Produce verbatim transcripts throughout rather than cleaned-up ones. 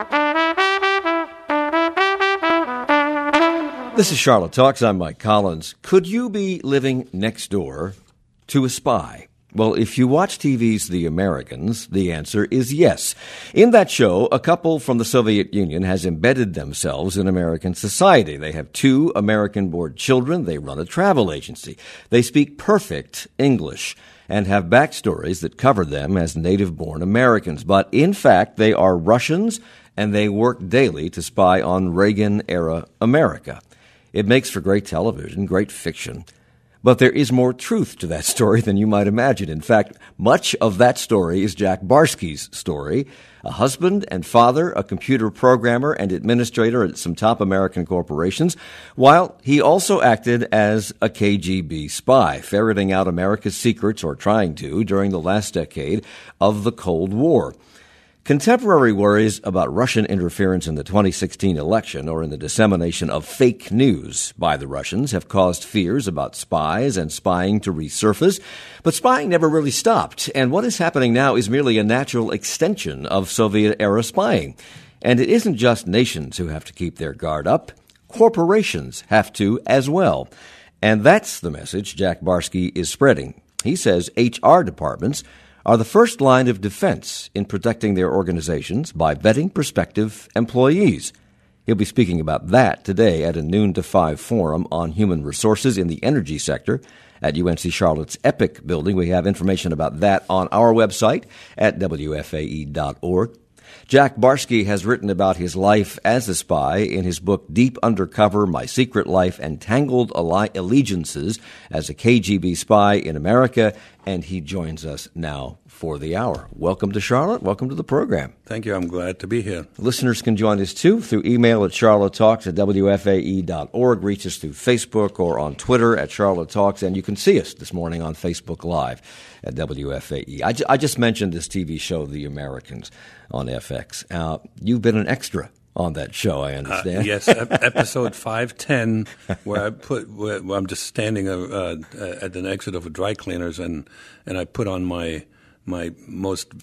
This is Charlotte Talks. I'm Mike Collins. Could you be living next door to a spy? Well, if you watch T V's The Americans, the answer is yes. In that show, a couple from the Soviet Union has embedded themselves in American society. They have two American-born children. They run a travel agency. They speak perfect English and have backstories that cover them as native-born Americans. But in fact, they are Russians, and they work daily to spy on Reagan-era America. It makes for great television, great fiction. But there is more truth to that story than you might imagine. In fact, much of that story is Jack Barsky's story, a husband and father, a computer programmer and administrator at some top American corporations, while he also acted as a K G B spy, ferreting out America's secrets, or trying to, during the last decade of the Cold War. Contemporary worries about Russian interference in the twenty sixteen election or in the dissemination of fake news by the Russians have caused fears about spies and spying to resurface. But spying never really stopped, and what is happening now is merely a natural extension of Soviet-era spying. And it isn't just nations who have to keep their guard up. Corporations have to as well. And that's the message Jack Barsky is spreading. He says H R departments are the first line of defense in protecting their organizations by vetting prospective employees. He'll be speaking about that today at a noon to five forum on human resources in the energy sector at U N C Charlotte's EPIC building. We have information about that on our website at W F A E dot org. Jack Barsky has written about his life as a spy in his book Deep Undercover, My Secret Life and Tangled Allegiances as a K G B Spy in America, and he joins us now for the hour. Welcome to Charlotte. Welcome to the program. Thank you. I'm glad to be here. Listeners can join us, too, through email at charlotte talks at W F A E dot org. Reach us through Facebook or on Twitter at Charlotte Talks, and you can see us this morning on Facebook Live at W F A E. I, ju- I just mentioned this T V show, The Americans, on F X. Uh, you've been an extra on that show, I understand. Uh, yes, episode five ten, where I put, where, where I'm just standing uh, uh, at an exit of a dry cleaners, and, and I put on my my most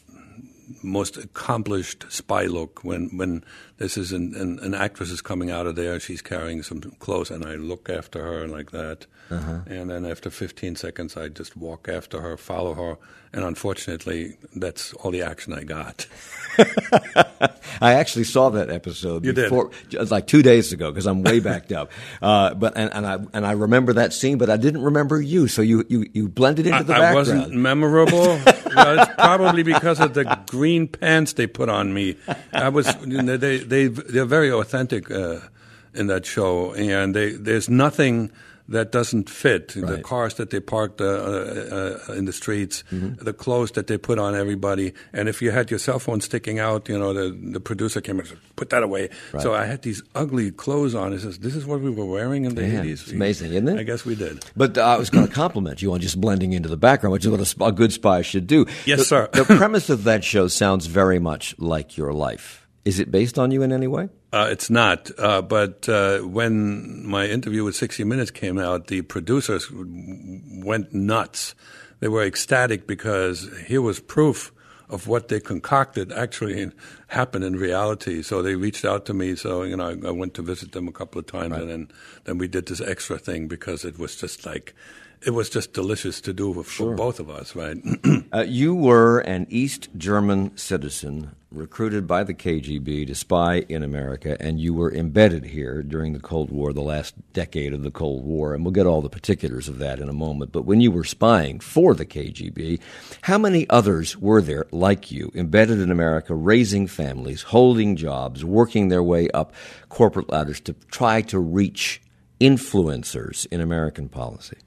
most accomplished spy look when when this is an, an, an actress is coming out of there, she's carrying some clothes, and I look after her like that, uh-huh. And then after fifteen seconds, I just walk after her, follow her, and unfortunately, that's all the action I got. I actually saw that episode you before, did. like two days ago, because I'm way backed up. Uh, but and, and I and I remember that scene, but I didn't remember you. So you you, you blended into the I, background. I wasn't memorable. Well, it's probably because of the green pants they put on me. I was you know, they they they're very authentic uh, in that show, and they there's nothing that doesn't fit. Right. The cars that they parked uh, uh, uh, in the streets, mm-hmm. the clothes that they put on everybody. And if you had your cell phone sticking out, you know, the, the producer came and said, put that away. Right. So I had these ugly clothes on. He says, this is what we were wearing in the Man, eighties. It's amazing, isn't it? I guess we did. But uh, I was going to compliment you on just blending into the background, which is what a, sp- a good spy should do. Yes, the, sir. The premise of that show sounds very much like your life. Is it based on you in any way? Uh, it's not, uh, but uh, when my interview with sixty minutes came out, the producers went nuts. They were ecstatic because here was proof of what they concocted actually happened in reality. So they reached out to me. So, you know, I, I went to visit them a couple of times, right. and then, then we did this extra thing because it was just like – it was just delicious to do for sure. both of us, right? uh, you were an East German citizen recruited by the K G B to spy in America, and you were embedded here during the Cold War, the last decade of the Cold War, and we'll get all the particulars of that in a moment. But when you were spying for the K G B, how many others were there like you, embedded in America, raising families, holding jobs, working their way up corporate ladders to try to reach influencers in American policy?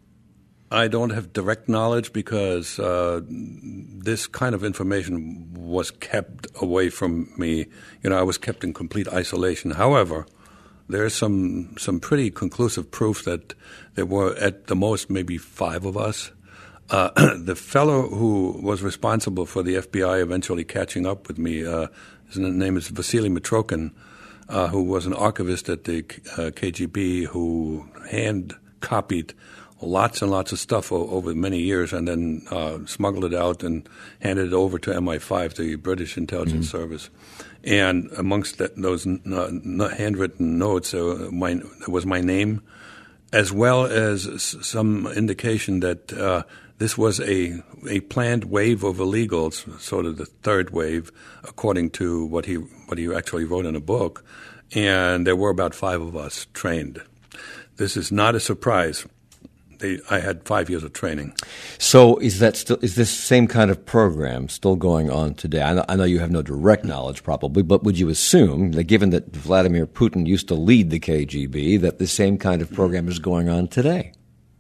I don't have direct knowledge because uh, this kind of information was kept away from me. You know, I was kept in complete isolation. However, there's some some pretty conclusive proof that there were at the most maybe five of us. Uh, the fellow who was responsible for the F B I eventually catching up with me, uh, his name is Vasily Mitrokhin, uh, who was an archivist at the uh, K G B who hand copied lots and lots of stuff o- over many years, and then uh, smuggled it out and handed it over to M I five, the British Intelligence mm-hmm. Service. And amongst that, those n- n- handwritten notes, uh, my, was my name, as well as s- some indication that uh, this was a a planned wave of illegals, sort of the third wave, according to what he what he actually wrote in a book. And there were about five of us trained. This is not a surprise. They, I had five years of training. So is that still is this same kind of program still going on today? I know, I know you have no direct knowledge, probably, but would you assume that, given that Vladimir Putin used to lead the K G B, that the same kind of program is going on today?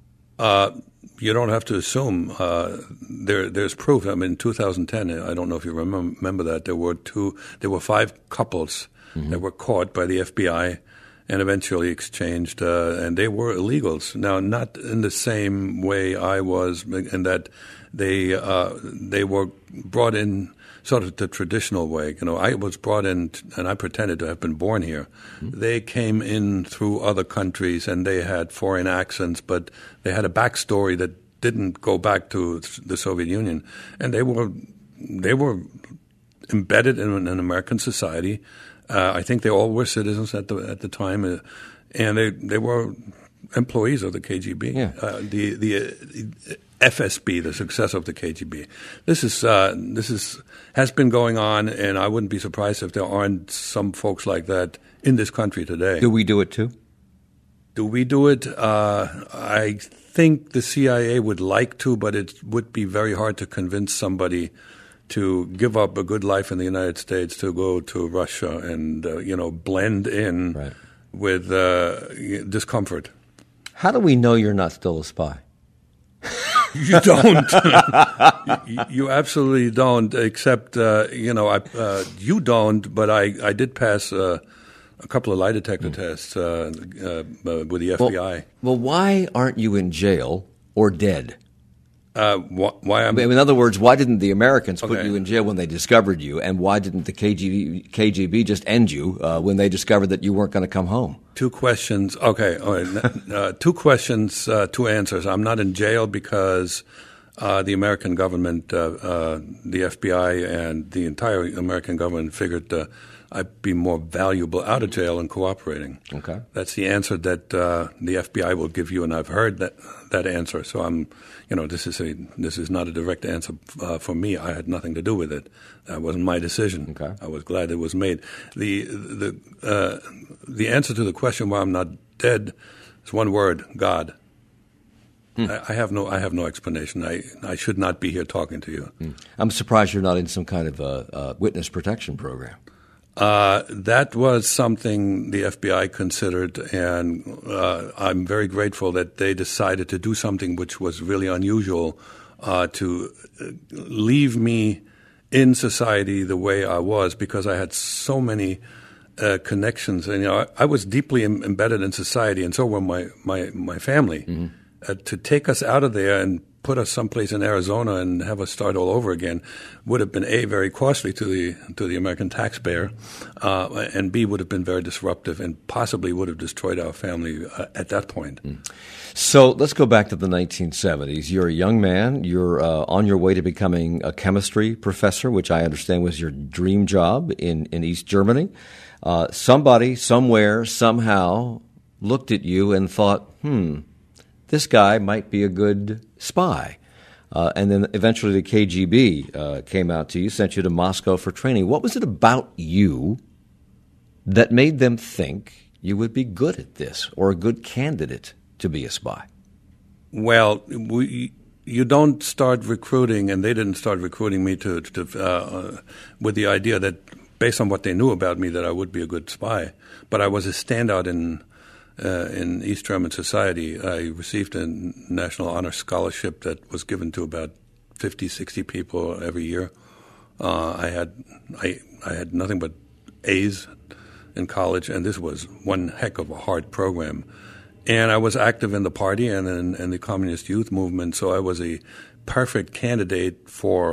Uh, you don't have to assume. Uh, there, there's proof. I mean, in two thousand ten, I don't know if you remember, remember that there were two, there were five couples mm-hmm. that were caught by the F B I. And eventually exchanged, uh, and they were illegals. Now, not in the same way I was, in that they uh, they were brought in sort of the traditional way. You know, I was brought in, t- and I pretended to have been born here. Mm-hmm. They came in through other countries, and they had foreign accents, but they had a backstory that didn't go back to the Soviet Union, and they were they were embedded in an American society. Uh, I think they all were citizens at the at the time, uh, and they they were employees of the K G B, yeah. uh, the the uh, F S B, the successor of the K G B. This is uh, this is has been going on, and I wouldn't be surprised if there aren't some folks like that in this country today. Do we do it too? Do we do it? Uh, I think the C I A would like to, but it would be very hard to convince somebody to give up a good life in the United States to go to Russia and uh, you know blend in right. with uh, discomfort. How do we know you're not still a spy? You don't. you, you absolutely don't. Except uh, you know, I, uh, you don't. But I, I did pass uh, a couple of lie detector mm. tests uh, uh, with the F B I. Well, well, why aren't you in jail or dead? Uh, wh- why I'm in other words, why didn't the Americans put okay. you in jail when they discovered you, and why didn't the K G B, K G B just end you uh, when they discovered that you weren't going to come home? Two questions. Okay, all right. uh, two questions, uh, two answers. I'm not in jail because uh, the American government, uh, uh, the F B I, and the entire American government figured uh, I'd be more valuable out of jail and cooperating. Okay, that's the answer that uh, the F B I will give you, and I've heard that that answer. So I'm, you know, this is a this is not a direct answer uh, for me. I had nothing to do with it. That wasn't my decision. Okay, I was glad it was made. the the uh, The answer to the question why I'm not dead is one word: God. Hmm. I, I have no I have no explanation. I I should not be here talking to you. Hmm. I'm surprised you're not in some kind of a, a witness protection program. Uh, that was something the F B I considered, and uh, I'm very grateful that they decided to do something which was really unusual, uh, to leave me in society the way I was, because I had so many uh, connections. And, you know, I, I was deeply em- embedded in society, and so were my, my, my family. Mm-hmm. Uh, to take us out of there and put us someplace in Arizona and have us start all over again would have been, A, very costly to the to the American taxpayer, uh, and B, would have been very disruptive and possibly would have destroyed our family uh, at that point. Mm. So let's go back to the nineteen seventies. You're a young man. You're uh, on your way to becoming a chemistry professor, which I understand was your dream job in, in East Germany. Uh, somebody, somewhere, somehow looked at you and thought, hmm, this guy might be a good spy. Uh, and then eventually the K G B uh, came out to you, sent you to Moscow for training. What was it about you that made them think you would be good at this or a good candidate to be a spy? Well, we, you don't start recruiting, and they didn't start recruiting me to, to uh, with the idea that, based on what they knew about me, that I would be a good spy. But I was a standout in Uh, in East German society. I received a National Honor Scholarship that was given to about fifty, sixty people every year. Uh, I had I, I had nothing but A's in college, and this was one heck of a hard program. And I was active in the party and in, in the Communist Youth Movement, so I was a perfect candidate for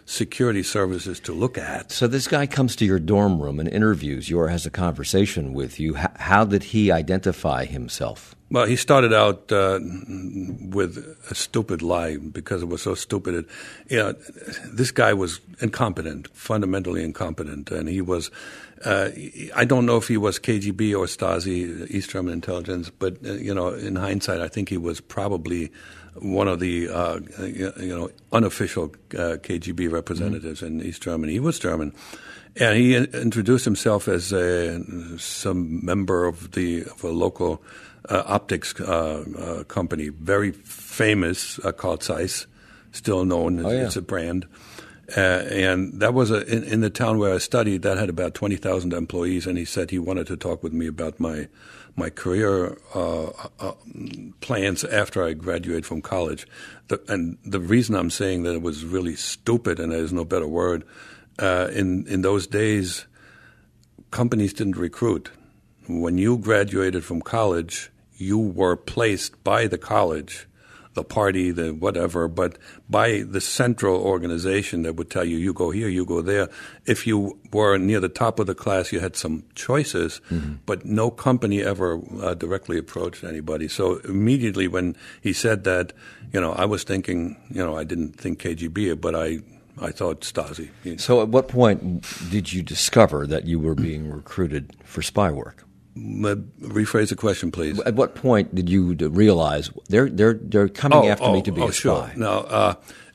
security services to look at. So this guy comes to your dorm room and interviews you or has a conversation with you. H- how did he identify himself? Well, he started out uh, with a stupid lie because it was so stupid. It, you know, this guy was incompetent, fundamentally incompetent, and he was. Uh, I don't know if he was K G B or Stasi, East German intelligence, but uh, you know, in hindsight, I think he was probably one of the uh, you know unofficial uh, K G B representatives mm-hmm. in East Germany. He was German. And he introduced himself as a, some member of the of a local uh, optics uh, uh, company, very famous, uh, called Zeiss, still known as oh, yeah. it's a brand. Uh, and that was a, in, in the town where I studied. That had about twenty thousand employees, and he said he wanted to talk with me about my my career uh, uh, plans after I graduate from college. The, and the reason I'm saying that it was really stupid, and there's no better word. Uh, in in those days, companies didn't recruit. When you graduated from college, you were placed by the college, the party, the whatever, but by the central organization that would tell you, you go here, you go there. If you were near the top of the class, you had some choices, mm-hmm. but no company ever uh, directly approached anybody. So immediately when he said that, you know, I was thinking, you know, I didn't think K G B, but I... I thought Stasi. So at what point did you discover that you were being recruited for spy work? Uh, rephrase the question, please. At what point did you realize they're they're they're coming oh, after oh, me to be oh, a spy? Sure. Now, uh,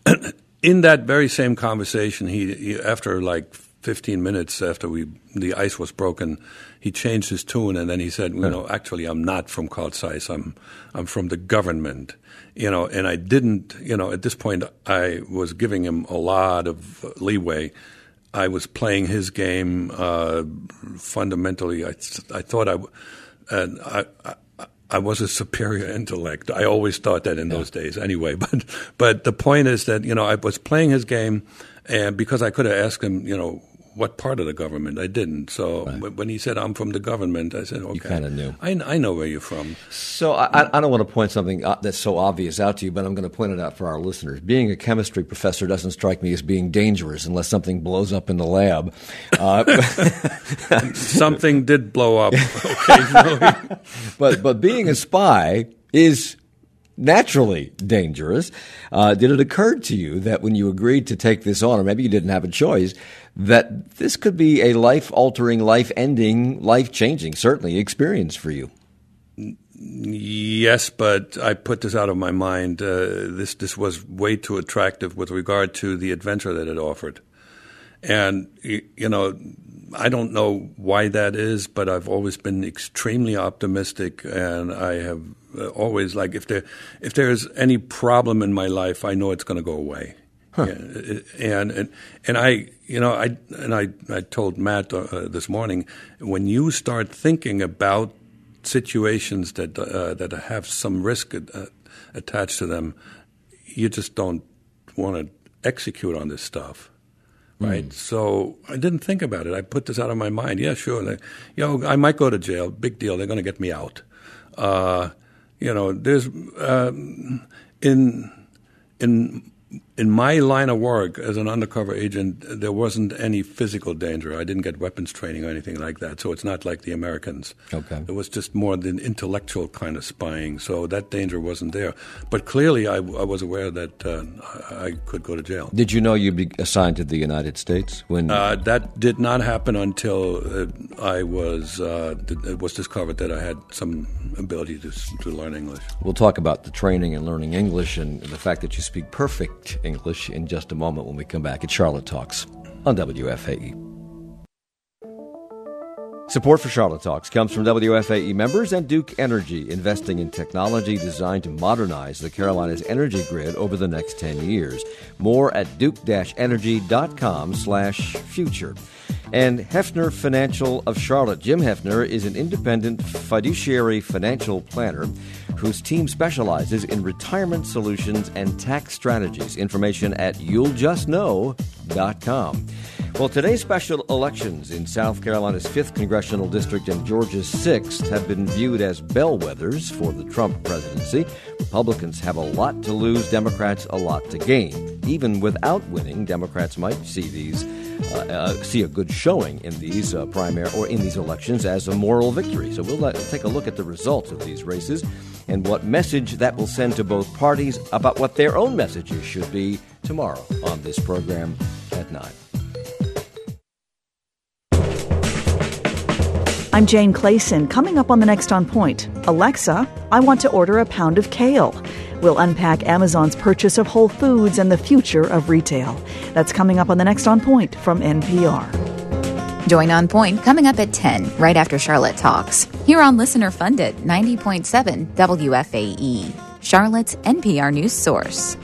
in that very same conversation, he, he after like fifteen minutes after we the ice was broken, he changed his tune and then he said, you huh. know, actually, I'm not from Carl Zeiss. I'm I'm from the government. You know, and I didn't, you know, at this point I was giving him a lot of leeway. I was playing his game uh, fundamentally. I, I thought I, and I, I, I was a superior intellect. I always thought that in yeah. those days anyway. But, but the point is that, you know, I was playing his game and because I could have asked him, you know, what part of the government? I didn't. So right. when he said, I'm from the government, I said, okay. You kind of knew. I, I know where you're from. So I, I don't want to point something that's so obvious out to you, but I'm going to point it out for our listeners. Being a chemistry professor doesn't strike me as being dangerous unless something blows up in the lab. Uh, something did blow up occasionally. but, but being a spy is naturally dangerous. Uh, did it occur to you that when you agreed to take this on, or maybe you didn't have a choice, that this could be a life-altering, life-ending, life-changing, certainly, experience for you? Yes, but I put this out of my mind. Uh, this this was way too attractive with regard to the adventure that it offered. And, you know, I don't know why that is, but I've always been extremely optimistic, and I have always, like, if there if there's any problem in my life, I know it's going to go away. Huh. Yeah, and and and I, you know, I and I, I told Matt uh, this morning, when you start thinking about situations that uh, that have some risk uh, attached to them, you just don't want to execute on this stuff. Right, mm. So I didn't think about it. I put this out of my mind. Yeah, sure. Like, you know, I might go to jail. Big deal. They're going to get me out. Uh, you know, there's um, in in in my line of work as an undercover agent, there wasn't any physical danger. I didn't get weapons training or anything like that. So it's not like the Americans. Okay, it was just more the intellectual kind of spying. So that danger wasn't there. But clearly, I, I was aware that uh, I could go to jail. Did you know you'd be assigned to the United States when uh, that did not happen until uh, I was uh, it was discovered that I had some ability to to learn English. We'll talk about the training and learning English and the fact that you speak perfect English in just a moment when we come back. It's Charlotte Talks on W F A E. Support for Charlotte Talks comes from W F A E members and Duke Energy, investing in technology designed to modernize the Carolinas energy grid over the next ten years. More at duke-energy.com slash future. And Hefner Financial of Charlotte. Jim Hefner is an independent fiduciary financial planner whose team specializes in retirement solutions and tax strategies. Information at you'll just know dot com. Well, today's special elections in South Carolina's fifth Congressional District and Georgia's sixth have been viewed as bellwethers for the Trump presidency. Republicans have a lot to lose, Democrats a lot to gain. Even without winning, Democrats might see these uh, uh, see a good showing in these uh, primary or in these elections as a moral victory. So we'll let, take a look at the results of these races and what message that will send to both parties about what their own messages should be tomorrow on this program at nine. I'm Jane Clayson. Coming up on the next On Point, Alexa, I want to order a pound of kale. We'll unpack Amazon's purchase of Whole Foods and the future of retail. That's coming up on the next On Point from N P R. Join On Point coming up at ten, right after Charlotte Talks. Here on Listener Funded, ninety point seven W F A E, Charlotte's N P R news source.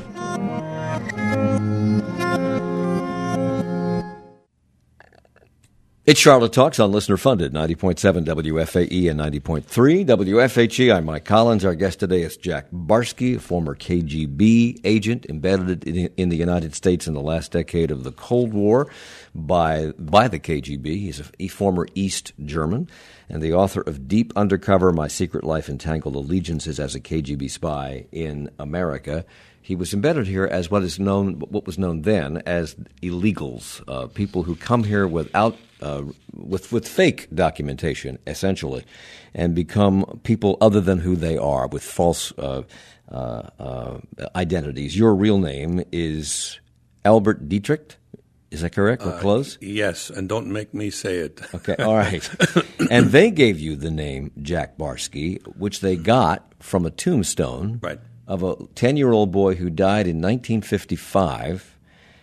It's Charlotte Talks on Listener Funded, ninety point seven W F A E and ninety point three W F H E. I'm Mike Collins. Our guest today is Jack Barsky, a former K G B agent embedded in, in the United States in the last decade of the Cold War by by the K G B. He's a, a former East German and the author of Deep Undercover, My Secret Life and Tangled Allegiances as a K G B Spy in America. He was embedded here as what is known, what was known then as illegals, uh, people who come here without, uh, with with fake documentation, essentially, and become people other than who they are with false uh, uh, uh, identities. Your real name is Albert Dietrich. Is that correct or close? Uh, yes, and don't make me say it. Okay, all right. And they gave you the name Jack Barsky, which they got from a tombstone. Right. Of a ten-year-old boy who died in nineteen fifty-five,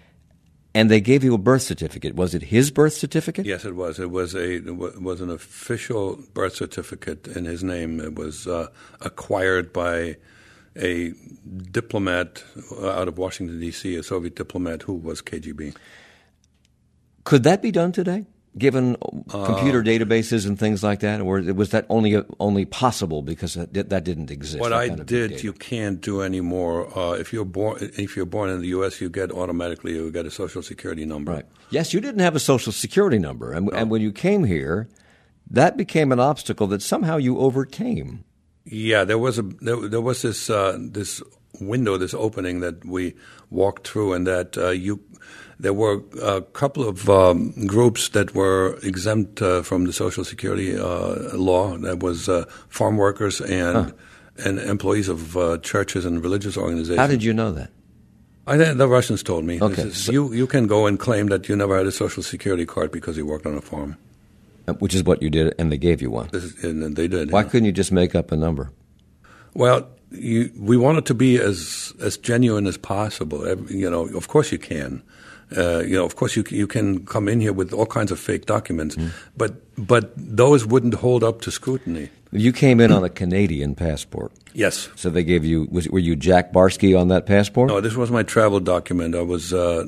and they gave you a birth certificate. Was it his birth certificate? Yes, it was. It was a it was an official birth certificate in his name. It was uh, acquired by a diplomat out of Washington, D C, a Soviet diplomat who was K G B. Could that be done today, given uh, computer databases and things like that, or was that only only possible because that, that didn't exist? What I did, you can't do anymore. Uh, if you're born, if you're born in the U S, you get automatically you get a Social Security number. Right. Yes, you didn't have a Social Security number, and, no. and when you came here, that became an obstacle that somehow you overcame. Yeah, there was a there, there was this uh, this window, this opening that we walked through, and that uh, you. There were a couple of um, groups that were exempt uh, from the Social Security uh, law. That was uh, farm workers and huh. and employees of uh, churches and religious organizations. How did you know that? I, the Russians told me. Okay. Is, so, you, you can go and claim that you never had a Social Security card because you worked on a farm. Which is what you did, and they gave you one. This is, and they did. Why yeah. couldn't you just make up a number? Well, you, we wanted to be as as genuine as possible. You know, of course you can. Uh, you know, of course, you you can come in here with all kinds of fake documents, mm. but but those wouldn't hold up to scrutiny. You came in on a Canadian passport. Yes. So they gave you. Was, were you Jack Barsky on that passport? No, this was my travel document. I was uh,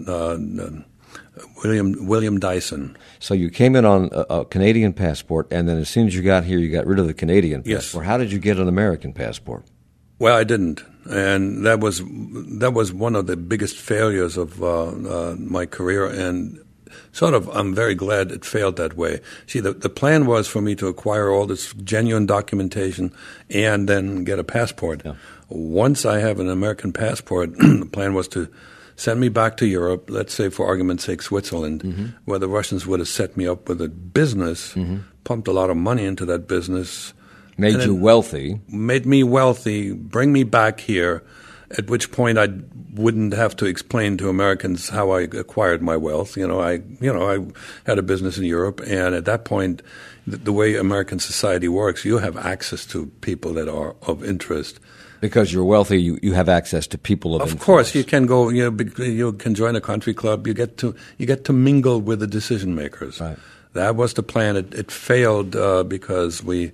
uh, William William Dyson. So you came in on a, a Canadian passport, and then as soon as you got here, you got rid of the Canadian passport. Yes. How did you get an American passport? Well, I didn't, and that was that was one of the biggest failures of uh, uh, my career, and sort of I'm very glad it failed that way. See, the, the plan was for me to acquire all this genuine documentation and then get a passport. Yeah. Once I have an American passport, the plan was to send me back to Europe, let's say for argument's sake Switzerland, mm-hmm. where the Russians would have set me up with a business, mm-hmm. pumped a lot of money into that business, Made you wealthy. Made me wealthy, bring me back here, at which point I wouldn't have to explain to Americans how I acquired my wealth. You know, I you know, I had a business in Europe, and at that point, the, the way American society works, you have access to people that are of interest. Because you're wealthy, you, you have access to people of, of interest. Of course, you can go. You know, you can join a country club. You get to you get to mingle with the decision makers. Right. That was the plan. It, it failed uh, because we.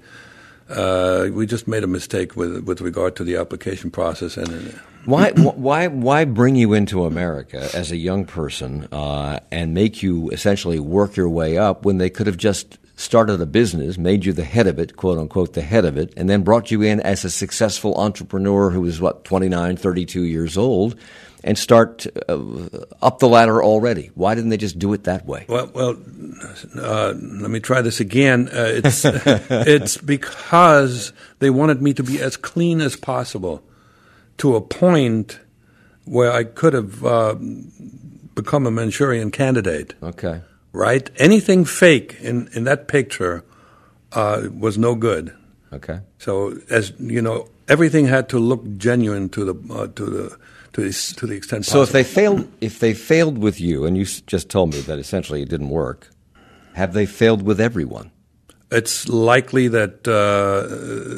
Uh, we just made a mistake with with regard to the application process. And uh, why why why bring you into America as a young person uh, and make you essentially work your way up when they could have just started a business, made you the head of it, quote unquote, the head of it, and then brought you in as a successful entrepreneur who was what twenty-nine, thirty-two years old, and start uh, up the ladder already? Why didn't they just do it that way? Well, well, uh, let me try this again. Uh, it's it's because they wanted me to be as clean as possible, to a point where I could have uh, become a Manchurian candidate. Okay. Right? Anything fake in, in that picture uh, was no good. Okay. So, as you know, everything had to look genuine to the uh, to the to the to the extent possible. So, if they failed, if they failed with you, and you s- just told me that essentially it didn't work, have they failed with everyone? It's likely that uh,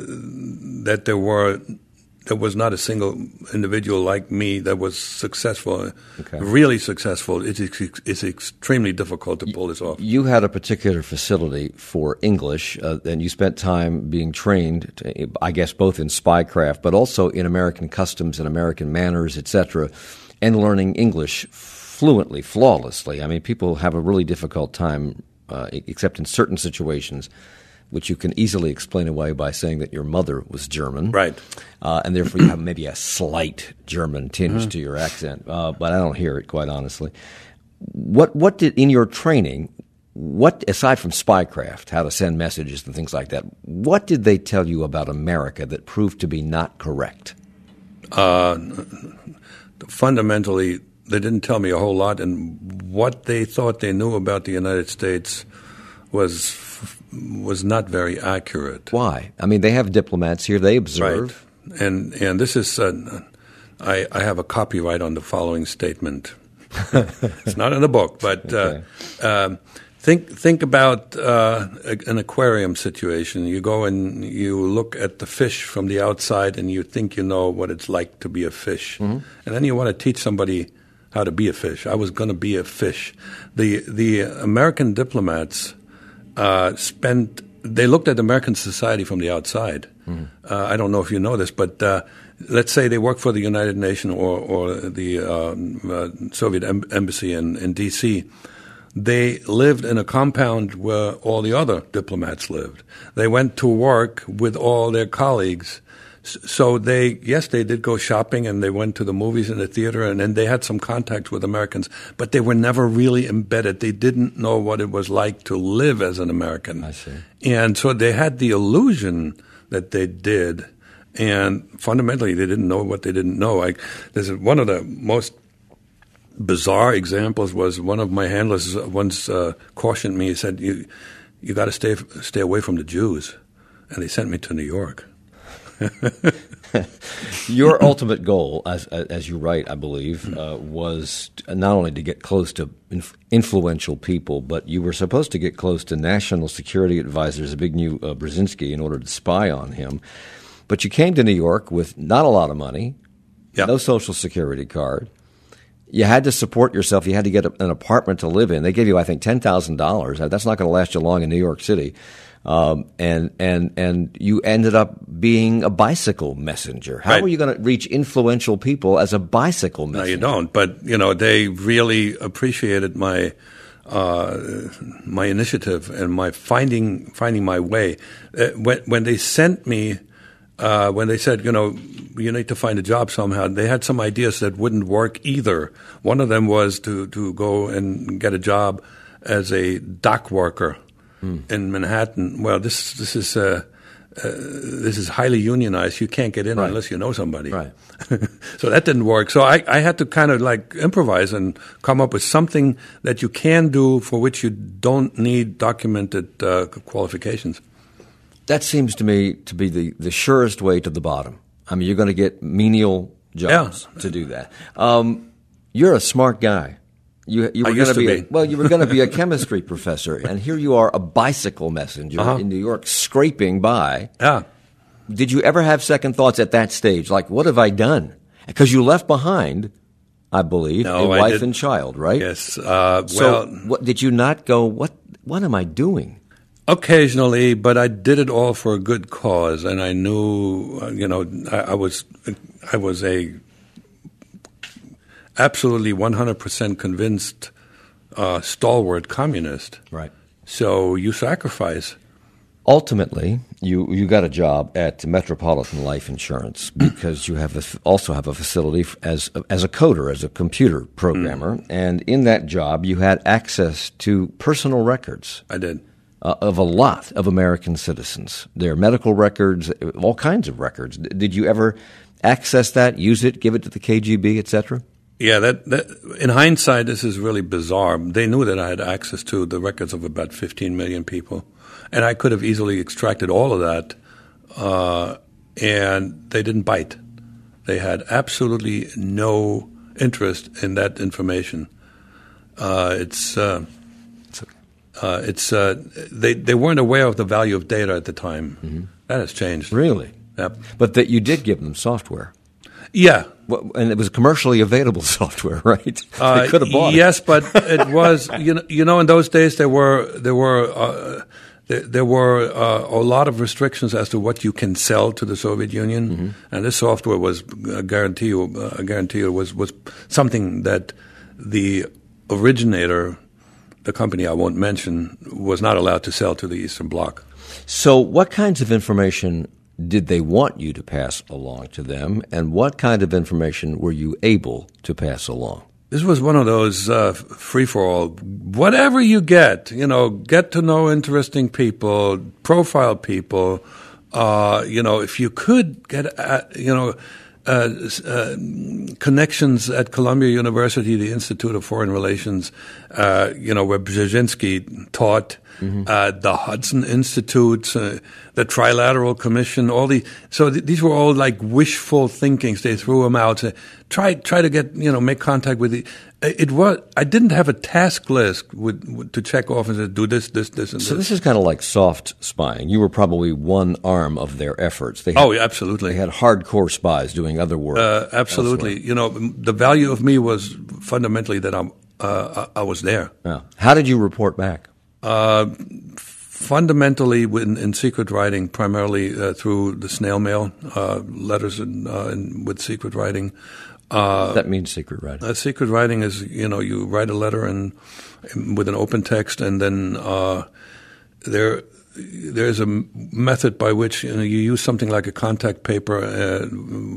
that there were. There was not a single individual like me that was successful, okay. really successful. It's, it's extremely difficult to pull this off. You had a particular facility for English, uh, and you spent time being trained, to, I guess, both in spycraft, but also in American customs and American manners, et cetera, and learning English fluently, flawlessly. I mean, people have a really difficult time, uh, except in certain situations, which you can easily explain away by saying that your mother was German. Right. Uh, and therefore you have maybe a slight German tinge Mm-hmm. to your accent, uh, but I don't hear it, quite honestly. What what did, in your training, what, aside from spycraft, how to send messages and things like that, what did they tell you about America that proved to be not correct? Uh, fundamentally, they didn't tell me a whole lot, and what they thought they knew about the United States was was not very accurate. Why? I mean, they have diplomats here. They observe. Right. And and this is, uh, I, I have a copyright on the following statement. It's not in the book, but Okay. uh, um, think think about uh, a, an aquarium situation. You go and you look at the fish from the outside, and you think you know what it's like to be a fish, Mm-hmm. and then you want to teach somebody how to be a fish. I was going to be a fish. The the American diplomats uh, spent. They looked at American society from the outside. Mm. Uh, I don't know if you know this, but uh, let's say they work for the United Nations or, or the um, uh, Soviet em- embassy in, in D C They lived in a compound where all the other diplomats lived. They went to work with all their colleagues. So they, yes, they did go shopping and they went to the movies and the theater and, and they had some contacts with Americans, but they were never really embedded. They didn't know what it was like to live as an American. I see. And so they had the illusion that they did, and fundamentally they didn't know what they didn't know. Like, there's one of the most bizarre examples was one of my handlers once uh, cautioned me. He said, "You, you got to stay stay away from the Jews," and they sent me to New York. Your ultimate goal, as as you write, I believe, uh, was not only to get close to inf- influential people, but you were supposed to get close to national security advisors, Zbigniew uh, Brzezinski, in order to spy on him. But you came to New York with not a lot of money, Yep. no social security card. You had to support yourself. You had to get a, an apartment to live in. They gave you, I think, ten thousand dollars. That's not going to last you long in New York City. Um, and and and you ended up being a bicycle messenger. How Right. were you going to reach influential people as a bicycle messenger? No, you don't. But you know, they really appreciated my uh, my initiative and my finding finding my way. Uh, when when they sent me, uh, when they said, you know, you need to find a job somehow, they had some ideas that wouldn't work either. One of them was to to go and get a job as a dock worker. Hmm. In Manhattan. Well, this this is uh, uh, this is highly unionized. You can't get in Right. unless you know somebody. Right. So that didn't work. So I, I had to kind of like improvise and come up with something that you can do for which you don't need documented uh, qualifications. That seems to me to be the, the surest way to the bottom. I mean, you're going to get menial jobs Yeah. to do that. Um, you're a smart guy. You, you were I going used to be, be. A, well. You were going to be a chemistry professor, and here you are, a bicycle messenger Uh-huh. in New York, scraping by. Yeah. Did you ever have second thoughts at that stage, like, what have I done? Because you left behind, I believe, No, a I wife did- and child, right? Yes. Uh, So, well, what, did you not go? What? What am I doing? occasionally, but I did it all for a good cause, and I knew, uh, you know, I, I was, I was a absolutely one hundred percent convinced uh, stalwart communist. Right. So you sacrifice. Ultimately, you, you got a job at Metropolitan Life Insurance because you have a, also have a facility as as a coder, as a computer programmer, mm. and in that job you had access to personal records. I did. Uh, of a lot of American citizens. Their medical records, all kinds of records. Did you ever access that, use it, give it to the K G B, et cetera? Yeah, that, that in hindsight, this is really bizarre. They knew that I had access to the records of about fifteen million people. And I could have easily extracted all of that, uh, and they didn't bite. They had absolutely no interest in that information. Uh, it's uh, uh, it's uh, they they weren't aware of the value of data at the time. Mm-hmm. That has changed. Really? Yep. But that you did give them software. Yeah. Well, and it was commercially available software, right? Uh, they could have bought yes, it. But it was you know you know in those days there were there were. Uh, There, there were uh, a lot of restrictions as to what you can sell to the Soviet Union, mm-hmm. and this software was a guarantee. Uh, a guarantee was was something that the originator, the company I won't mention, was not allowed to sell to the Eastern Bloc. So, what kinds of information did they want you to pass along to them, and what kind of information were you able to pass along? This was one of those uh, free-for-all, whatever you get, you know, get to know interesting people, profile people, uh, you know, if you could get, uh, you know, uh, uh, connections at Columbia University, the Institute of Foreign Relations, uh, you know, where Brzezinski taught, mm-hmm. uh, the Hudson Institute, uh, the Trilateral Commission, all the, so th- these were all like wishful thinkings. They threw them out. Uh, try, try to get, you know, make contact with the, it was, I didn't have a task list with, with, to check off and say, do this, this, this, and so this. So this is kind of like soft spying. You were probably one arm of their efforts. They had, oh, absolutely. They had hardcore spies doing other work. Uh, absolutely. Elsewhere. You know, the value of me was fundamentally that I'm, uh, I was there. Yeah. How did you report back? Uh, fundamentally in, in secret writing, primarily uh, through the snail mail, uh, letters in, uh, in, with secret writing. Uh, that means secret writing. Uh, secret writing is, you know, you write a letter and, and with an open text, and then uh, there there's a method by which, you know, you use something like a contact paper uh,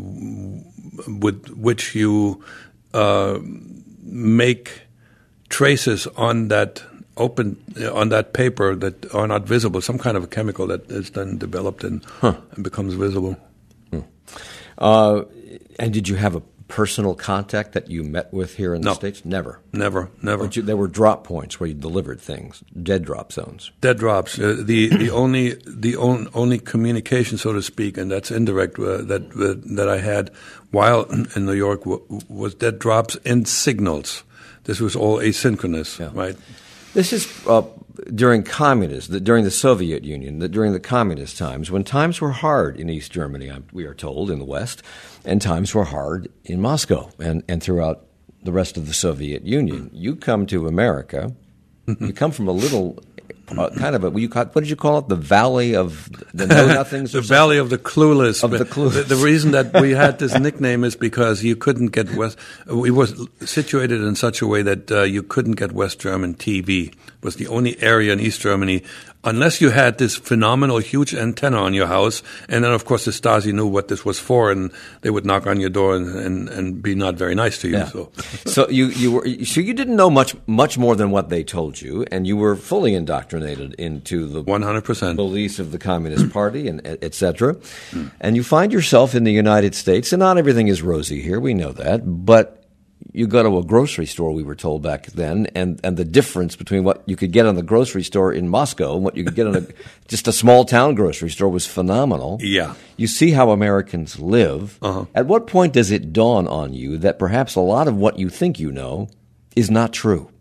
with which you uh, make traces on that open on that paper that are not visible. Some kind of a chemical that is then developed and, huh. and becomes visible. Hmm. Uh, and did you have a personal contact that you met with here in no. the States? Never. Never, never. You, there were drop points where you delivered things, dead drop zones. Dead drops. Uh, the the only the on, only communication, so to speak, and that's indirect, uh, that uh, that I had while in New York w- was dead drops and signals. This was all asynchronous, yeah. right? This is uh, during communism, during the Soviet Union, during the communist times, when times were hard in East Germany, we are told, in the West, and times were hard in Moscow and, and throughout the rest of the Soviet Union. You come to America, you come from a little uh, kind of a, what, you call, what did you call it, the valley of the know-nothings? The valley of the clueless. Of the clueless. The, the reason that we had this nickname is because you couldn't get West, we were situated in such a way that uh, you couldn't get West German T V. It was the only area in East Germany, unless you had this phenomenal huge antenna on your house, and then of course the Stasi knew what this was for, and they would knock on your door and, and, and be not very nice to you. Yeah. So, so you you were so you didn't know much much more than what they told you, and you were fully indoctrinated into the one hundred percent beliefs of the Communist Party and et cetera. Mm. And you find yourself in the United States, and not everything is rosy here. We know that, but you go to a grocery store, we were told back then, and, and the difference between what you could get in the grocery store in Moscow and what you could get in a, just a small-town grocery store was phenomenal. Yeah. You see how Americans live. Uh-huh. At what point does it dawn on you that perhaps a lot of what you think you know is not true?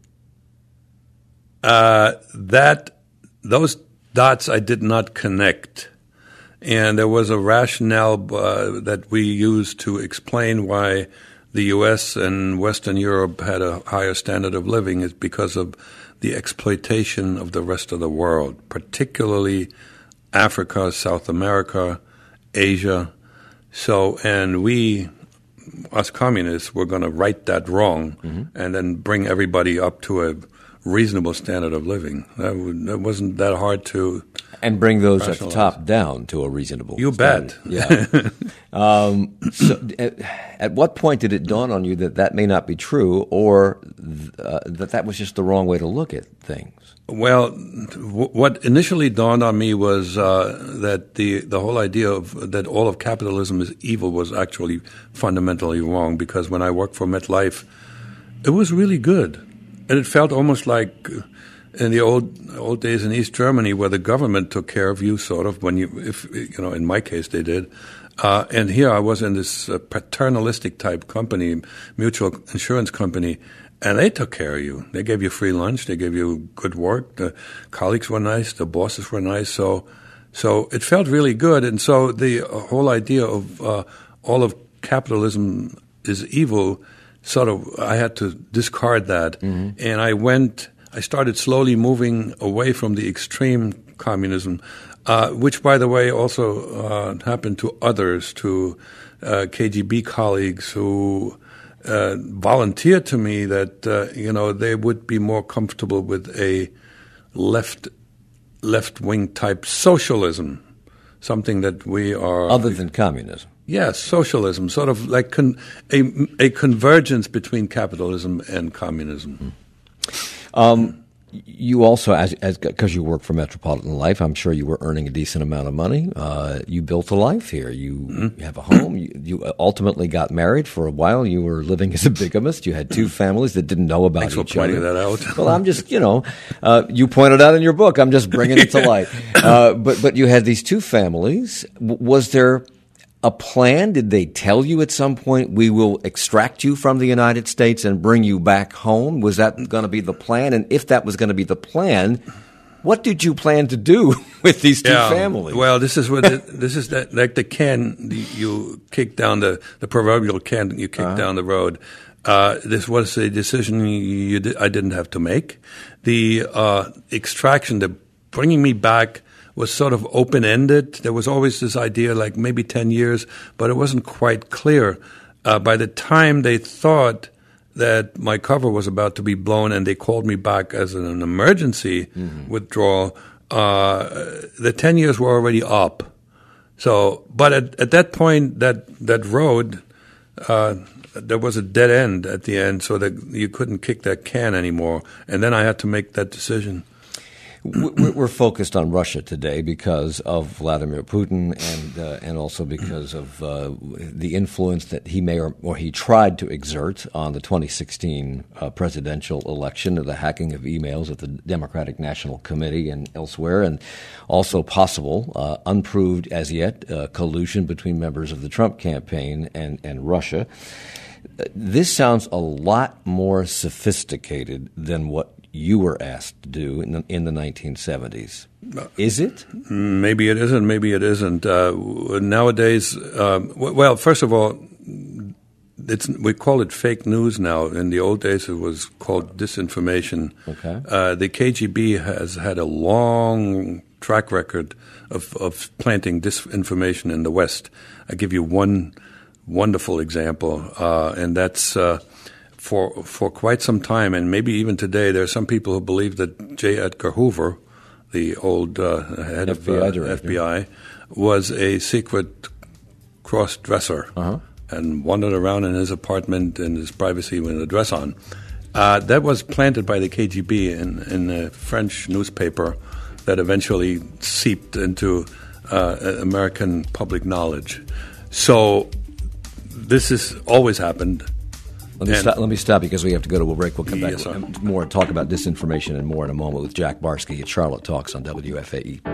Uh, that those dots I did not connect. And there was a rationale uh, that we used to explain why the U S and Western Europe had a higher standard of living is because of the exploitation of the rest of the world, particularly Africa, South America, Asia. So, and we, us communists, were going to right that wrong mm-hmm. and then bring everybody up to a reasonable standard of living. That, would, that wasn't that hard to And bring those at the top down to a reasonable You standard. bet. Yeah. um, so at, at what point did it dawn on you that that may not be true, or th- uh, that that was just the wrong way to look at things? Well, w- what initially dawned on me was uh, that the, the whole idea of that all of capitalism is evil was actually fundamentally wrong, because when I worked for MetLife, it was really good. And it felt almost like in the old old days in East Germany, where the government took care of you, sort of, when you, if you know, in my case they did. Uh, and here I was in this uh, paternalistic type company, mutual insurance company, and they took care of you. They gave you free lunch. They gave you good work. The colleagues were nice. The bosses were nice. So, so it felt really good. And so the whole idea of uh, all of capitalism is evil, sort of, I had to discard that. Mm-hmm. And I went, I started slowly moving away from the extreme communism, uh, which, by the way, also uh, happened to others, to uh, K G B colleagues who Uh, volunteered to me that uh, you know they would be more comfortable with a left left wing type socialism, something that we are other than communism. Yes, socialism, sort of like con- a a convergence between capitalism and communism. Mm. Um, you also, as because you work for Metropolitan Life, I'm sure you were earning a decent amount of money. Uh, you built a life here. You, mm-hmm. you have a home. You, you ultimately got married. For a while, you were living as a bigamist. You had two families that didn't know about Thanks each for pointing other. that out. Well, I'm just, you know, uh, you pointed out in your book. I'm just bringing it to light. Uh, but but you had these two families. W- was there a plan? Did they tell you at some point, we will extract you from the United States and bring you back home? Was that going to be the plan? And if that was going to be the plan, what did you plan to do with these two yeah, families? Well, this is what it, this is that, like the can you kick down the, the proverbial can you kick uh-huh. down the road. Uh, this was a decision you, you did, I didn't have to make. The uh, extraction, the bringing me back, was sort of open-ended. There was always this idea, like maybe ten years, but it wasn't quite clear. Uh, by the time they thought that my cover was about to be blown and they called me back as an, an emergency mm-hmm. withdrawal, uh, the ten years were already up. So, but at, at that point, that, that road, uh, there was a dead end at the end, so that you couldn't kick that can anymore. And then I had to make that decision. We're focused on Russia today because of Vladimir Putin, and uh, and also because of uh, the influence that he may or, or he tried to exert on the twenty sixteen uh, presidential election, of the hacking of emails at the Democratic National Committee and elsewhere, and also possible, uh, unproved as yet, uh, collusion between members of the Trump campaign and, and Russia. This sounds a lot more sophisticated than what you were asked to do in the, in the nineteen seventies. Is it? Maybe it isn't. Maybe it isn't. Uh, nowadays, um, w- well, first of all, it's, we call it fake news now. In the old days, it was called disinformation. Okay. Uh, the K G B has had a long track record of, of planting disinformation in the West. I give you one wonderful example, uh, and that's uh, for for quite some time, and maybe even today, there are some people who believe that J. Edgar Hoover, the old uh, head F B I of uh, F B I, was a secret cross-dresser uh-huh. and wandered around in his apartment in his privacy with a dress on. Uh, that was planted by the K G B in, in a French newspaper that eventually seeped into uh, American public knowledge. So this has always happened. Let me, stop, let me stop because we have to go to a break. We'll come back yes, with more and talk about disinformation and more in a moment with Jack Barsky at Charlotte Talks on W F A E.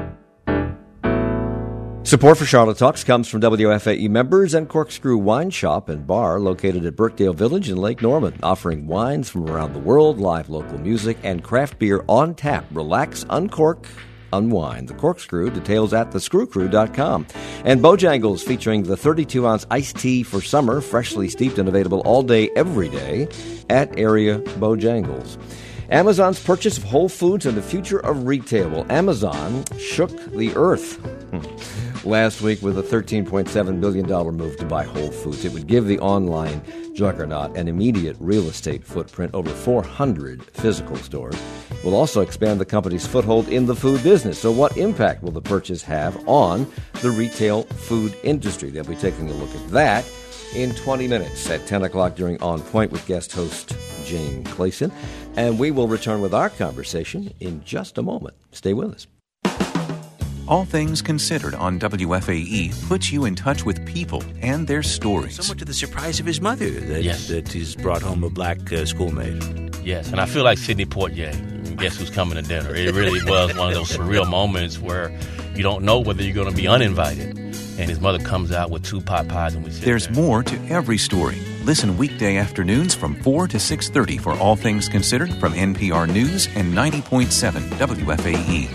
Support for Charlotte Talks comes from W F A E members and Corkscrew Wine Shop and Bar, located at Birkdale Village in Lake Norman, offering wines from around the world, live local music, and craft beer on tap. Relax, uncork, unwind. The Corkscrew, details at the screw crew dot com. And Bojangles, featuring the thirty-two ounce iced tea for summer, freshly steeped and available all day, every day at area Bojangles. Amazon's purchase of Whole Foods and the future of retail. Well, Amazon shook the earth last week with a thirteen point seven billion dollars move to buy Whole Foods. It would give the online juggernaut an immediate real estate footprint, over four hundred physical stores, will also expand the company's foothold in the food business. So what impact will the purchase have on the retail food industry? They'll be taking a look at that in twenty minutes at ten o'clock during On Point with guest host Jane Clayson. And we will return with our conversation in just a moment. Stay with us. All Things Considered on W F A E puts you in touch with people and their stories. Somewhat to the surprise of his mother, that, yes. that he's brought home a black uh, schoolmate. Yes, and I feel like Sidney Poitier. Guess who's coming to dinner? It really was one of those surreal moments where you don't know whether you're going to be uninvited. And his mother comes out with two pot pies and we sit There's there. more to every story. Listen weekday afternoons from four to six thirty for All Things Considered from N P R News and ninety point seven W F A E.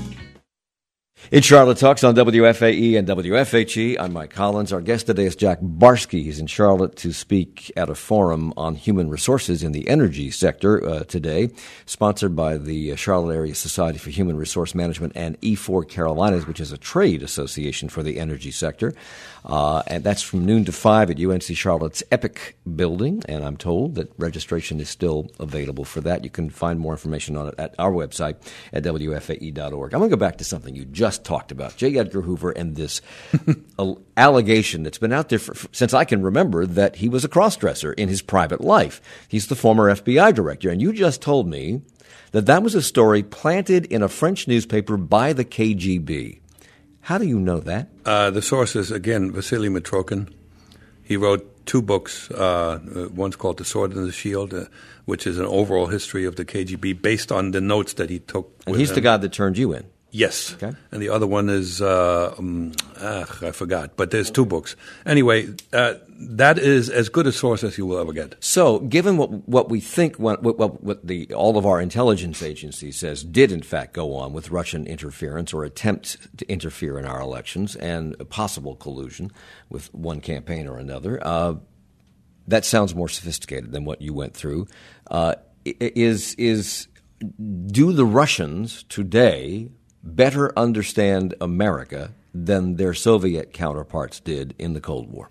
It's Charlotte Talks on W F A E and W F H E. I'm Mike Collins. Our guest today is Jack Barsky. He's in Charlotte to speak at a forum on human resources in the energy sector uh, today, sponsored by the Charlotte Area Society for Human Resource Management and E four Carolinas, which is a trade association for the energy sector. Uh, and that's from noon to five at U N C Charlotte's Epic building. And I'm told that registration is still available for that. You can find more information on it at our website at W F A E dot org. I'm going to go back to something you just talked about, J. Edgar Hoover and this allegation that's been out there for, for, since I can remember that he was a crossdresser in his private life. He's the former F B I director, and you just told me that that was a story planted in a French newspaper by the K G B. How do you know that? Uh, the source is, again, Vasily Mitrokhin. He wrote two books. Uh, one's called The Sword and the Shield, uh, which is an overall history of the K G B based on the notes that he took. And he's him. the guy that turned you in. Yes. Okay. And the other one is, uh, um, ah, I forgot, but there's two books. Anyway, uh, that is as good a source as you will ever get. So, given what what we think, what, what, what the all of our intelligence agencies says did in fact go on with Russian interference or attempt to interfere in our elections and possible collusion with one campaign or another, uh, that sounds more sophisticated than what you went through. Uh, is is do the Russians today better understand America than their Soviet counterparts did in the Cold War?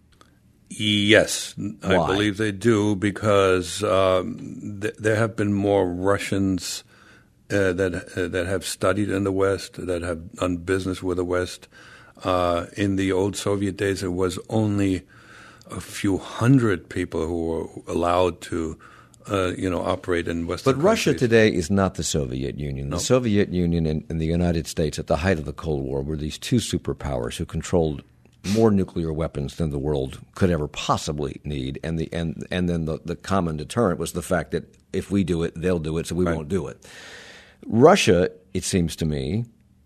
Yes, Why? I believe they do because um, th- there have been more Russians uh, that uh, that have studied in the West, that have done business with the West. Uh, in the old Soviet days, it was only a few hundred people who were allowed to Uh, you know, operate in Western But Russia countries. today is not the Soviet Union. The No. Soviet Union and, and the United States at the height of the Cold War were these two superpowers who controlled more nuclear weapons than the world could ever possibly need. And the and, and then the, the common deterrent was the fact that if we do it, they'll do it, so we Right. won't do it. Russia, it seems to me,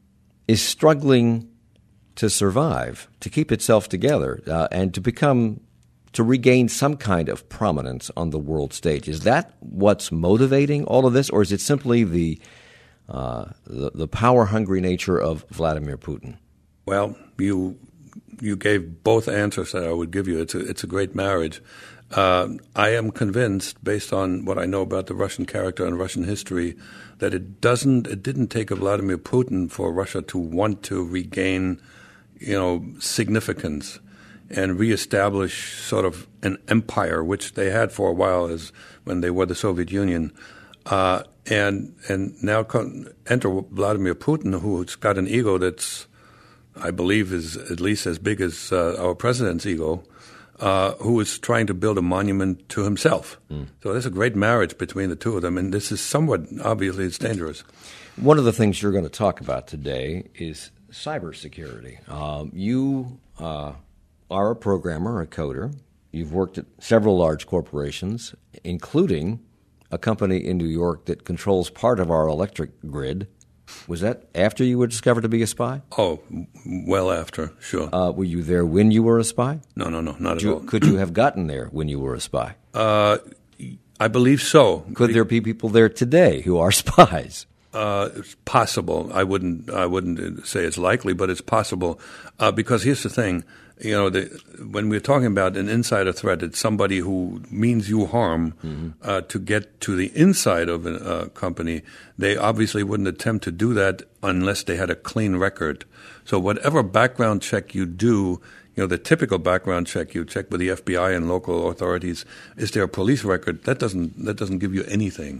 is struggling to survive, to keep itself together, uh, and to become to regain some kind of prominence on the world stage. Is that what's motivating all of this, or is it simply the uh, the, the power-hungry nature of Vladimir Putin? Well, you you gave both answers that I would give you. It's a, it's a great marriage. Uh, I am convinced, based on what I know about the Russian character and Russian history, that it doesn't it didn't take a Vladimir Putin for Russia to want to regain, you know, significance and reestablish sort of an empire, which they had for a while as when they were the Soviet Union. Uh, and and now come, enter Vladimir Putin, who's got an ego that's, I believe, is at least as big as uh, our president's ego, uh, who is trying to build a monument to himself. Mm. So there's a great marriage between the two of them, and this is somewhat, obviously, it's dangerous. One of the things you're going to talk about today is cybersecurity. Um, you uh, are a programmer, a coder. You've worked at several large corporations, including a company in New York that controls part of our electric grid. Was that after you were discovered to be a spy? Oh, well after, sure. Uh, were you there when you were a spy? No, no, no, not Could at you, all. could you have gotten there when you were a spy? Uh, I believe so. Could there be people there today who are spies? Uh, it's possible. I wouldn't. I wouldn't say it's likely, but it's possible. Uh, because here's the thing: you know, the, when we're talking about an insider threat, it's somebody who means you harm mm-hmm. uh, to get to the inside of a uh, company. They obviously wouldn't attempt to do that unless they had a clean record. So whatever background check you do, you know, the typical background check you check with the F B I and local authorities, is there a police record? That doesn't that doesn't give you anything.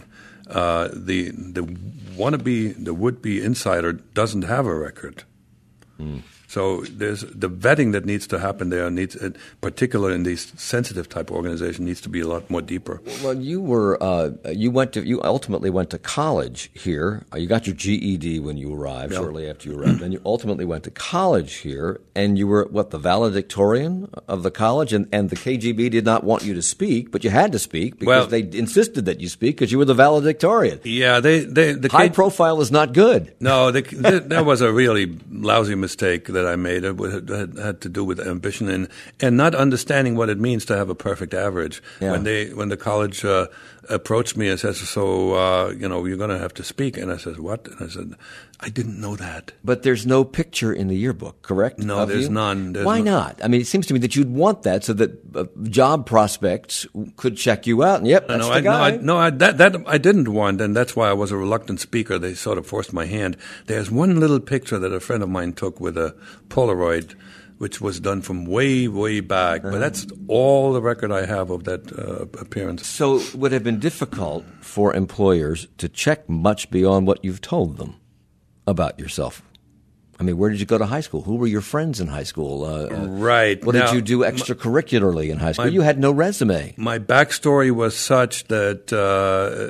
uh, the the wannabe, the would-be insider doesn't have a record. Mm. So there's the vetting that needs to happen there, needs, in particular in these sensitive type organizations, needs to be a lot more deeper. Well, you were uh, you went to you ultimately went to college here. You got your G E D when you arrived, yep. shortly after you arrived. Then you ultimately went to college here, and you were what the valedictorian of the college, and, and the K G B did not want you to speak, but you had to speak because well, they insisted that you speak because you were the valedictorian. Yeah, they, they the high K- profile is not good. No, the, the, that was a really lousy mistake that I made. It had, had to do with ambition and, and not understanding what it means to have a perfect average. Yeah. When they when the college uh, approached me and says, "So uh, you know you're going to have to speak," and I said, "What?" And I said, "I didn't know that." But there's no picture in the yearbook, correct? No, of there's you? none. There's Why no- not? I mean, it seems to me that you'd want that so that uh, job prospects could check you out. And yep, that's no, the I, guy. No, I, no I, that, that I didn't want, and that's why I was a reluctant speaker. They sort of forced my hand. There's one little picture that a friend of mine took with a Polaroid, which was done from way, way back. Uh-huh. But that's all the record I have of that uh, appearance. So it would have been difficult for employers to check much beyond what you've told them about yourself. I mean, where did you go to high school? Who were your friends in high school? Uh, right. What now, did you do extracurricularly in high school? My, you had no resume. My backstory was such that uh,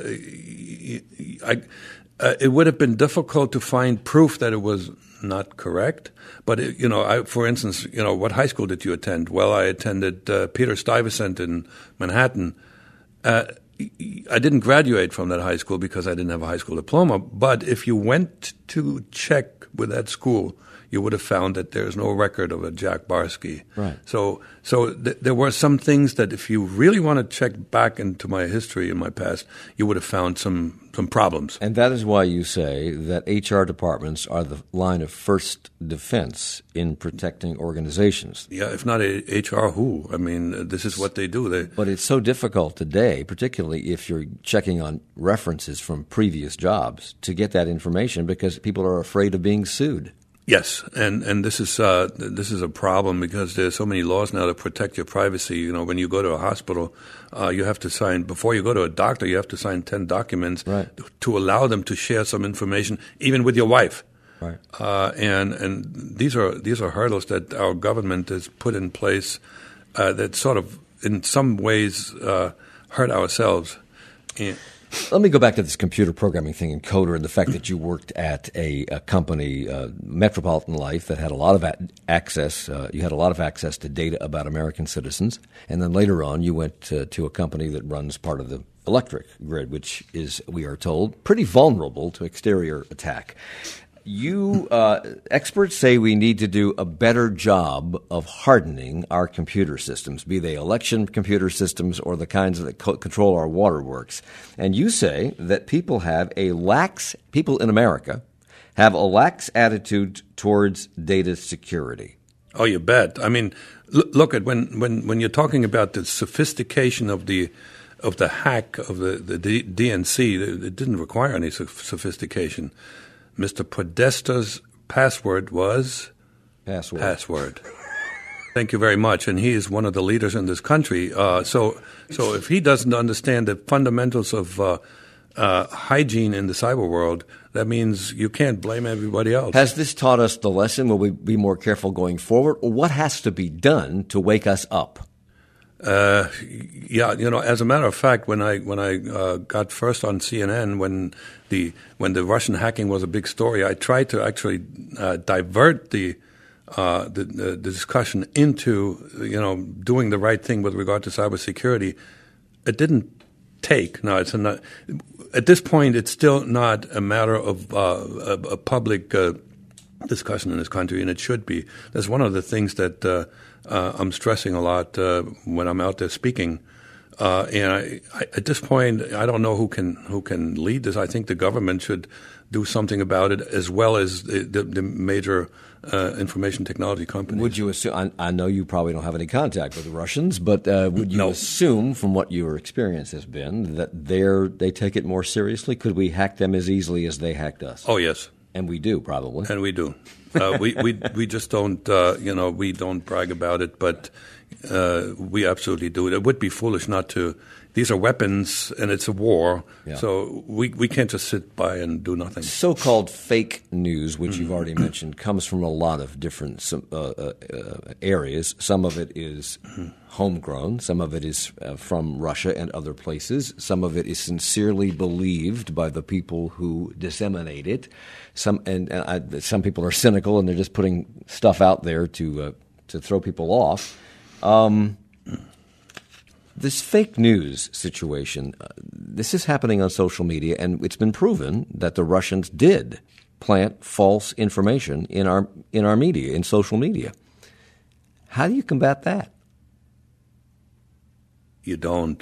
I, uh, it would have been difficult to find proof that it was not correct. But, it, you know, I, for instance, you know, what high school did you attend? Well, I attended uh, Peter Stuyvesant in Manhattan. Uh, I didn't graduate from that high school because I didn't have a high school diploma. But if you went to check with that school, you would have found that there's no record of a Jack Barsky. Right. So, so th- there were some things that if you really want to check back into my history in my past, you would have found some some problems. And that is why you say that H R departments are the line of first defense in protecting organizations. Yeah, if not H R, who? I mean, this is what they do. They, but it's so difficult today, particularly if you're checking on references from previous jobs, to get that information because people are afraid of being sued. Yes, and and this is uh, this is a problem because there's so many laws now to protect your privacy. You know, when you go to a hospital, uh, you have to sign before you go to a doctor. You have to sign ten documents right. to allow them to share some information, even with your wife. Right. Uh, and and these are these are hurdles that our government has put in place uh, that sort of, in some ways, uh, hurt ourselves. And, Let me go back to this computer programming thing in Coder and the fact that you worked at a, a company, uh, Metropolitan Life, that had a lot of a- access. Uh, you had a lot of access to data about American citizens. And then later on, you went uh, to a company that runs part of the electric grid, which is, we are told, pretty vulnerable to exterior attack. You uh, experts say we need to do a better job of hardening our computer systems, be they election computer systems or the kinds that co- control our waterworks. And you say that people have a lax, people in America have a lax attitude towards data security. Oh, you bet. I mean, l- look at when, when, when you're talking about the sophistication of the of the hack of the, the D- DNC, it didn't require any so- sophistication. Mister Podesta's password was password. Password. Thank you very much. And he is one of the leaders in this country. Uh, so, so if he doesn't understand the fundamentals of uh, uh, hygiene in the cyber world, that means you can't blame everybody else. Has this taught us the lesson? Will we be more careful going forward? Or what has to be done to wake us up? Uh, yeah, you know, as a matter of fact, when I when I uh, got first on C N N, when the when the Russian hacking was a big story, I tried to actually uh, divert the, uh, the the discussion into you know doing the right thing with regard to cybersecurity. It didn't take. No, it's not. At this point, it's still not a matter of uh, a, a public uh, discussion in this country, and it should be. That's one of the things that. Uh, Uh, I'm stressing a lot uh, when I'm out there speaking, uh, and I, I, at this point, I don't know who can who can lead this. I think the government should do something about it, as well as the, the, the major uh, information technology companies. Would you assume? I, I know you probably don't have any contact with the Russians, but uh, would you no. assume, from what your experience has been, that they're they take it more seriously? Could we hack them as easily as they hacked us? Oh yes, and we do probably, and we do. Uh, we, we we just don't, uh, you know, we don't brag about it, but uh, we absolutely do it. It would be foolish not to these are weapons and it's a war. Yeah. So we we can't just sit by and do nothing. So-called fake news, which you've already mentioned, comes from a lot of different some, uh, uh, uh, areas. Some of it is homegrown. Some of it is uh, from Russia and other places. Some of it is sincerely believed by the people who disseminate it. Some and, and I, some people are cynical and they're just putting stuff out there to uh, to throw people off. Um, This fake news situation, uh, this is happening on social media, and it's been proven that the Russians did plant false information in our in our media, in social media. How do you combat that? You don't.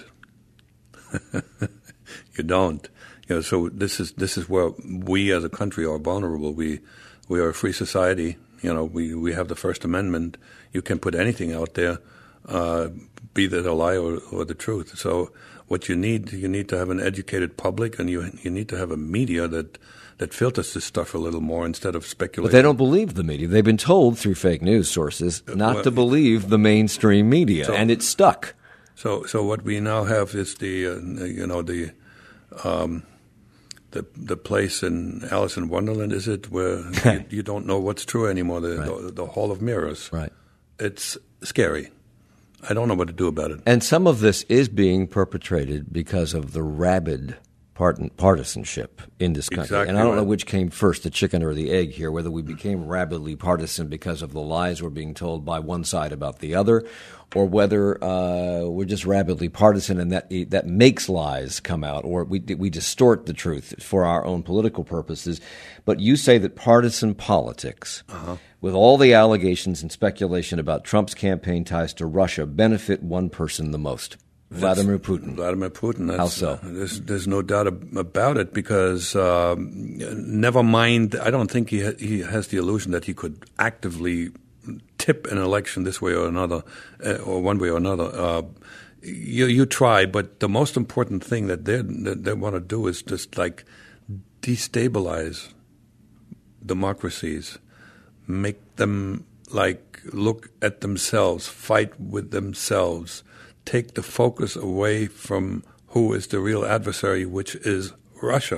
You don't. You know, so this is this is where we as a country are vulnerable. We we are a free society. You know, we, we have the First Amendment. You can put anything out there, uh, be that a lie or, or the truth. So what you need, you need to have an educated public, and you you need to have a media that that filters this stuff a little more instead of speculating. But they don't believe the media. They've been told through fake news sources not well, to believe the mainstream media, so, and it's stuck. So so what we now have is the uh, you know the. Um, The the place in Alice in Wonderland, is it, where you, you don't know what's true anymore, the, Right. the the Hall of Mirrors. Right. It's scary. I don't know what to do about it. And some of this is being perpetrated because of the rabid part- partisanship in this country. Exactly and I don't right. know which came first, the chicken or the egg here, whether we became rabidly partisan because of the lies we're being told by one side about the other, or whether uh, we're just rabidly partisan and that that makes lies come out, or we we distort the truth for our own political purposes. But you say that partisan politics, Uh-huh. with all the allegations and speculation about Trump's campaign ties to Russia, benefit one person the most, Vladimir Putin. Vladimir Putin. That's, How so? Uh, there's, there's no doubt ab- about it, because um, never mind, I don't think he ha- he has the illusion that he could actively tip an election this way or another, uh, or one way or another. Uh, you, you try, but the most important thing that they that they want to do is just like destabilize democracies, make them like look at themselves, fight with themselves, take the focus away from who is the real adversary, which is Russia.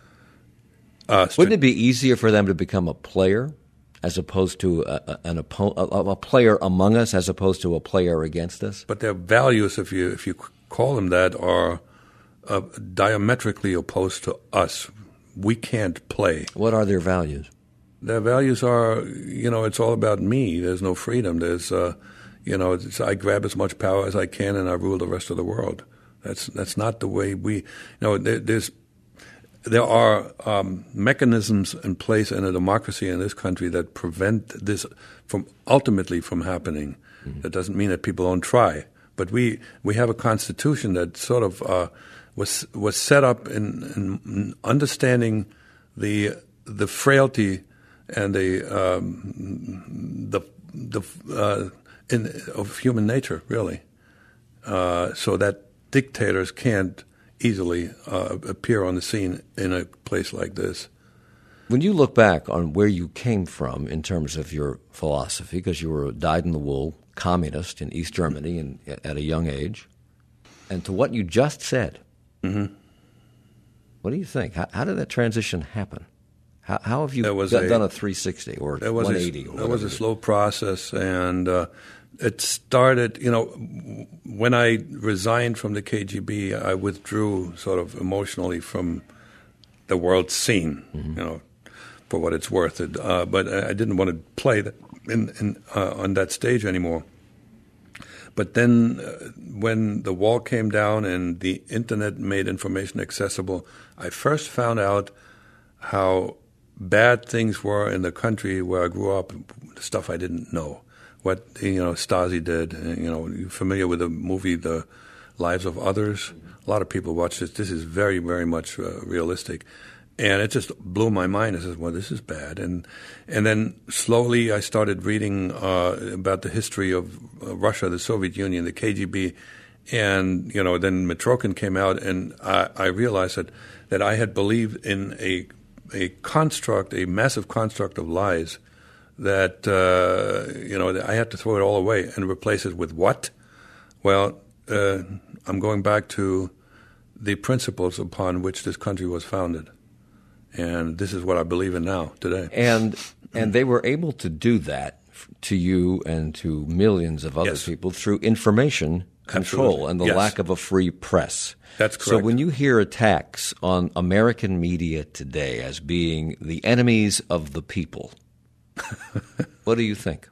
Uh, Wouldn't it be easier for them to become a player as opposed to a, a, an oppo- a, a player among us as opposed to a player against us? But their values, if you if you call them that, are uh, diametrically opposed to us. We can't play. What are their values? Their values are, you know, it's all about me. There's no freedom. There's, uh, you know, it's, I grab as much power as I can and I rule the rest of the world. That's that's not the way we. You know, there, there's there are um, mechanisms in place in a democracy in this country that prevent this from ultimately from happening. Mm-hmm. That doesn't mean that people don't try, but we we have a constitution that sort of uh, was was set up in, in understanding the the frailty and the um, the the uh, in, of human nature, really, uh, so that dictators can't easily uh, appear on the scene in a place like this. When you look back on where you came from in terms of your philosophy, because you were a dyed-in-the-wool communist in East Germany and at a young age, and to what you just said, mm-hmm. what do you think? How, how did that transition happen? How, how have you was done, a, done a three sixty or there was one eighty? A, or there was a it is? slow process, and uh, it started, you know, when I resigned from the K G B, I withdrew sort of emotionally from the world scene, mm-hmm. you know, for what it's worth. It, uh, but I didn't want to play that in, in, uh, on that stage anymore. But then uh, when the wall came down and the Internet made information accessible, I first found out how bad things were in the country where I grew up, stuff I didn't know. What, you know, Stasi did. You know, you're familiar with the movie The Lives of Others? A lot of people watch this. This is very, very much uh, realistic. And it just blew my mind. I said, well, this is bad. And and then slowly I started reading uh, about the history of uh, Russia, the Soviet Union, the K G B. And, you know, then Mitrokhin came out, and I, I realized that, that I had believed in a a construct, a massive construct of lies that, uh, you know, I had to throw it all away and replace it with what? Well, uh, I'm going back to the principles upon which this country was founded. And this is what I believe in now, today. And and they were able to do that to you and to millions of other Yes. people through information control Absolutely. and the Yes. lack of a free press. That's So correct. when you hear attacks on American media today as being the enemies of the people, what do you think?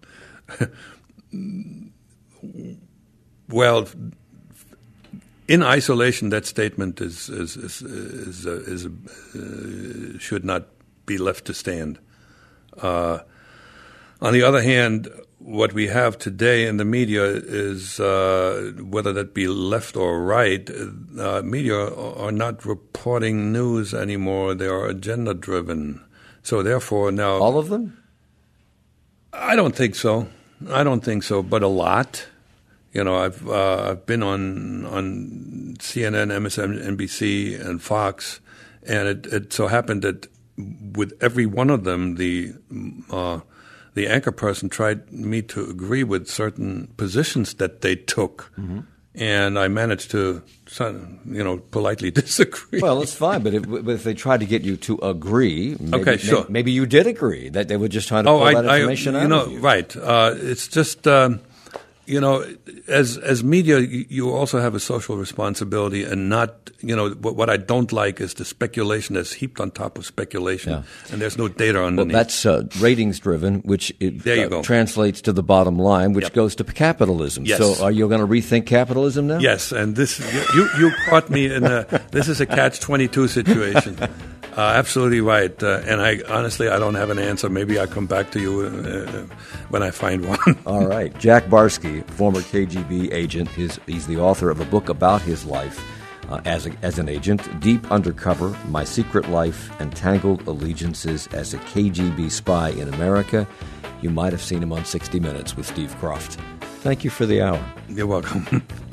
Well, in isolation, that statement is is is is, uh, is uh, should not be left to stand. Uh, on the other hand, what we have today in the media is, uh, whether that be left or right, uh, media are not reporting news anymore. They are agenda driven. So therefore, now All of them? I don't think so. I don't think so, but a lot. You know, I've uh, I've been on on C N N, M S N B C, and Fox, and it, it so happened that with every one of them, the uh, the anchor person tried me to agree with certain positions that they took, mm-hmm. and I managed to, you know, politely disagree. Well, it's fine, but if, but if they tried to get you to agree, maybe, Okay, sure. maybe, maybe you did agree that they were just trying to oh, pull I, that information I, out you know, of you. right? Uh, it's just. Um, You know, as as media, you, you also have a social responsibility, and not, you know, what, what I don't like is the speculation that's heaped on top of speculation, Yeah. and there's no data Well, underneath. that's uh, ratings driven, which it, There you uh, go. translates to the bottom line, which Yep. goes to capitalism. Yes. So, are you going to rethink capitalism now? Yes, and this you you, you caught me in a this is a catch twenty-two situation. Uh, absolutely right, uh, and I honestly I don't have an answer. Maybe I'll come back to you uh, when I find one. All right. Jack Barsky, former K G B agent, his, he's the author of a book about his life uh, as, a, as an agent, Deep Undercover, My Secret Life and Tangled Allegiances as a K G B Spy in America. You might have seen him on sixty minutes with Steve Kroft. Thank you for the hour. You're welcome.